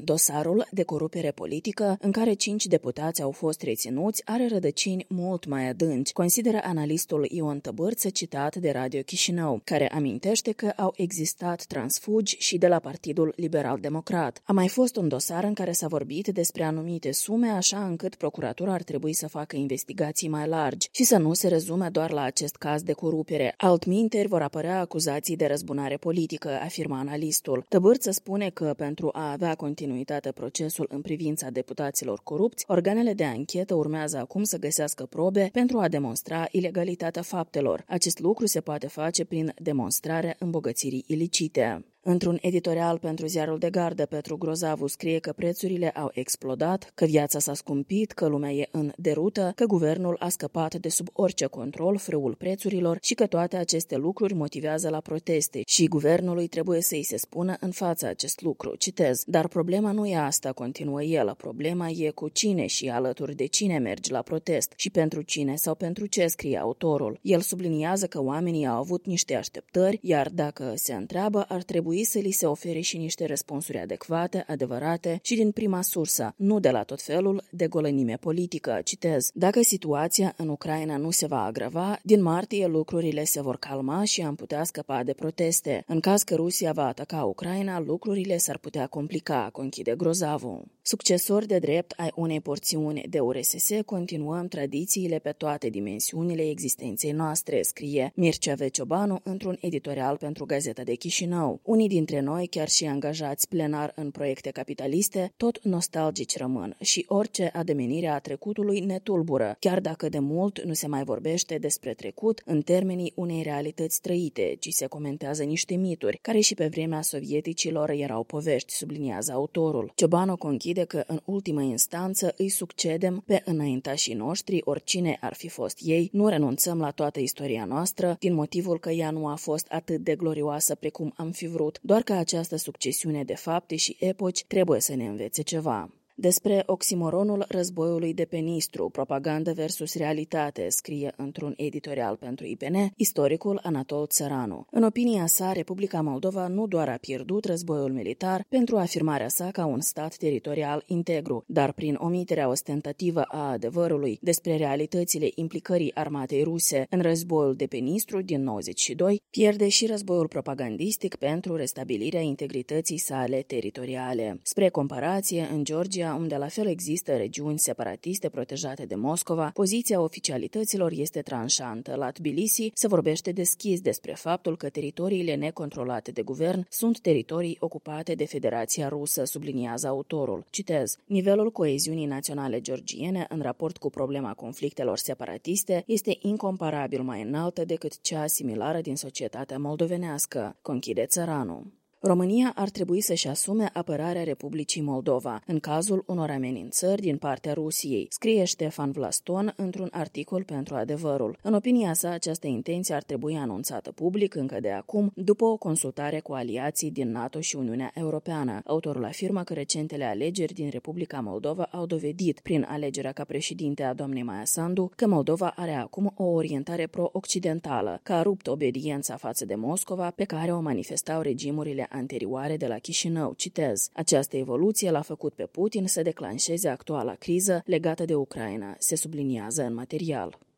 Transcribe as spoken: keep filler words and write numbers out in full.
Dosarul de corupere politică, în care cinci deputați au fost reținuți, are rădăcini mult mai adânci, consideră analistul Ion Tăbârță, citat de Radio Chișinău, care amintește că au existat transfugi și de la Partidul Liberal-Democrat. A mai fost un dosar în care s-a vorbit despre anumite sume, așa încât procuratura ar trebui să facă investigații mai largi și să nu se rezume doar la acest caz de corupere. Altminteri vor apărea acuzații de răzbunare politică, afirmă analistul. Tăbârță spune că pentru a avea continuitate procesul în privința deputaților corupți, organele de anchetă urmează acum să găsească probe pentru a demonstra ilegalitatea faptelor. Acest lucru se poate face prin demonstrarea îmbogățirii ilicite. Într-un editorial pentru ziarul de gardă, Petru Grozavu scrie că prețurile au explodat, că viața s-a scumpit, că lumea e în derută, că guvernul a scăpat de sub orice control frâul prețurilor și că toate aceste lucruri motivează la proteste și guvernului trebuie să îi se spună în fața acest lucru. Citez, dar problema nu e asta, continuă el, problema e cu cine și alături de cine mergi la protest și pentru cine sau pentru ce, scrie autorul. El subliniază că oamenii au avut niște așteptări, iar dacă se întreabă, ar trebui să li se ofere și niște răspunsuri adecvate, adevărate și din prima sursă, nu de la tot felul de golănime politică. Citez, dacă situația în Ucraina nu se va agrava, din martie lucrurile se vor calma și am putea scăpa de proteste. În caz că Rusia va ataca Ucraina, lucrurile s-ar putea complica, conchide Grozavu. Succesori de drept ai unei porțiuni de U R S S, continuăm tradițiile pe toate dimensiunile existenței noastre, scrie Mircea V. Ciobanu într-un editorial pentru Gazeta de Chișinău. Unii dintre noi, chiar și angajați plenar în proiecte capitaliste, tot nostalgici rămân și orice ademenire a trecutului ne tulbură, chiar dacă de mult nu se mai vorbește despre trecut în termenii unei realități trăite, ci se comentează niște mituri, care și pe vremea sovieticilor erau povești, subliniază autorul. Ciobanu conchide că în ultimă instanță îi succedem pe înaintașii noștri, oricine ar fi fost ei, nu renunțăm la toată istoria noastră, din motivul că ea nu a fost atât de glorioasă precum am fi vrut, doar că această succesiune de fapte și epoci trebuie să ne învețe ceva. Despre oximoronul războiului de pe Nistru, propagandă versus realitate, scrie într-un editorial pentru I P N istoricul Anatol Țăranu. În opinia sa, Republica Moldova nu doar a pierdut războiul militar pentru afirmarea sa ca un stat teritorial integru, dar prin omiterea ostentativă a adevărului despre realitățile implicării armatei ruse în războiul de pe Nistru din nouăzeci și doi, pierde și războiul propagandistic pentru restabilirea integrității sale teritoriale. Spre comparație, în Georgia, unde la fel există regiuni separatiste protejate de Moscova, poziția oficialităților este tranșantă. La Tbilisi se vorbește deschis despre faptul că teritoriile necontrolate de guvern sunt teritorii ocupate de Federația Rusă, subliniază autorul. Citez, nivelul coeziunii naționale georgiene în raport cu problema conflictelor separatiste este incomparabil mai înaltă decât cea similară din societatea moldovenească, conchide Țăranu. România ar trebui să-și asume apărarea Republicii Moldova în cazul unor amenințări din partea Rusiei, scrie Ștefan Vlaston într-un articol pentru Adevărul. În opinia sa, această intenție ar trebui anunțată public încă de acum, după o consultare cu aliații din NATO și Uniunea Europeană. Autorul afirmă că recentele alegeri din Republica Moldova au dovedit, prin alegerea ca președinte a doamnei Maia Sandu, că Moldova are acum o orientare pro-occidentală, că a rupt obediența față de Moscova pe care o manifestau regimurile anterioare de la Chișinău. Citez, această evoluție l-a făcut pe Putin să declanșeze actuala criză legată de Ucraina, se subliniază în material.